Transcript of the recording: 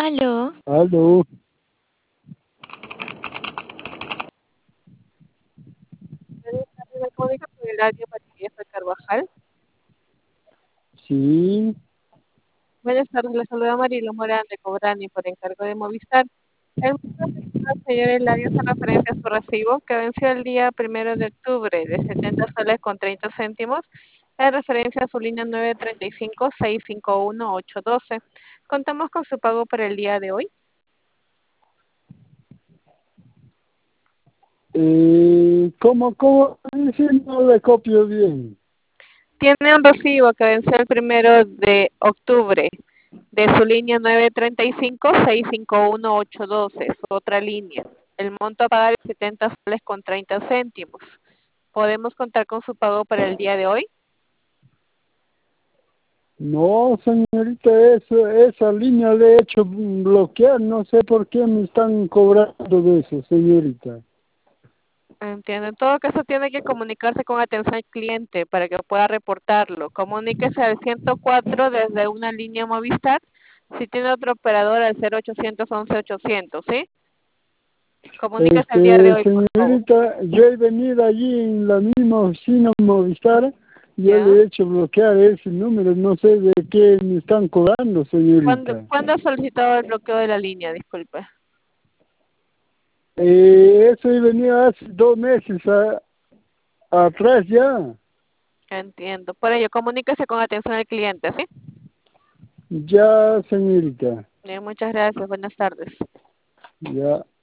Aló, Aló, Me comunico con el área María Carvajal. sí, Buenas tardes, le saluda Marilo Morán de Cobrani por encargo de Movistar. El motivo de llamada, señor Eladio, hace referencia a su recibo que venció el día 1 de octubre de 70 soles con 30 céntimos en referencia a su línea 935-651-812. Contamos con su pago para el día de hoy. ¿cómo dice? No le copio bien. Tiene un recibo que venció el 1 de octubre de su línea 935-651-812, su otra línea. El monto a pagar es 70 soles con 30 céntimos. ¿Podemos contar con su pago para el día de hoy? No, señorita, esa línea le he hecho bloquear, no sé por qué me están cobrando de eso, señorita. Entiendo. En todo caso, tiene que comunicarse con atención al cliente para que pueda reportarlo. Comuníquese al 104 desde una línea Movistar. Si tiene otro operador, al 0800 11 800, ¿sí? Comuníquese el día de hoy, por favor. Señorita, yo he venido allí en la misma oficina Movistar, yo ¿Ya? le he hecho bloquear ese número, no sé de qué me están cobrando, señorita. ¿Cuándo ha solicitado el bloqueo de la línea? Disculpe. Eso he venido hace 2 meses atrás ya. Entiendo. Por ello, comuníquese con atención al cliente, ¿sí? Ya, señorita, Muchas gracias. Buenas tardes. ya.